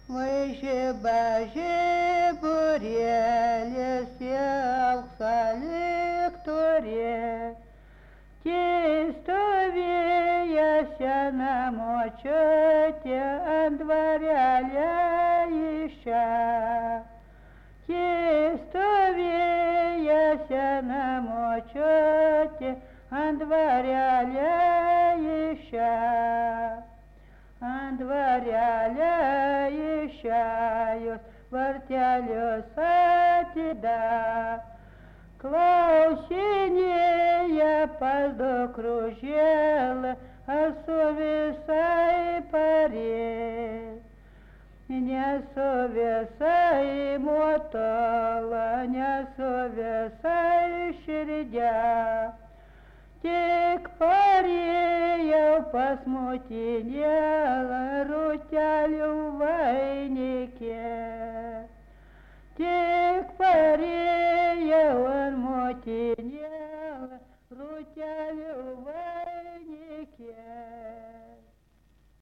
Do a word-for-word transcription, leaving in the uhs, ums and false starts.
Вышиба жибуреле сялхсалик туре, Тистовеяся на мочете андваряля иша. Тистовеяся на мочете андваряля иша. Андваряля ищают, вертялю сатида. Клаусиния поздокружела, а совесай паре. Не совесай мотала, не совесай шердя. Тек пареял посмутенела, рутялю в войнике. Тек пареял он мутенела, рутялю в войнике.